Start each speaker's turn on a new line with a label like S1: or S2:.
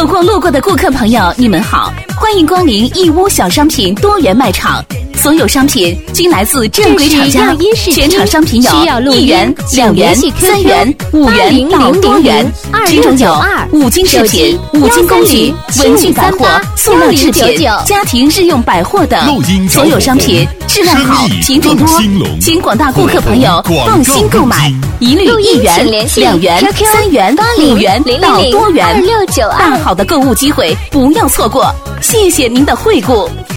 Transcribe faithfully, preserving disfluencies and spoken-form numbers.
S1: 走过路过的顾客朋友，你们好，欢迎光临义乌小商品多元卖场。所有商品均来自正规厂家，全场商品有一元、两元、三元、五元到多元，其中有五金饰品、五金工具、文具百货、塑料制品、家庭日用百货等。所有商品质量好，品种多，请广大顾客朋友放心购买，一律一元、两元、三元、五元到多元。大好的购物机会不要错过，谢谢您的惠顾。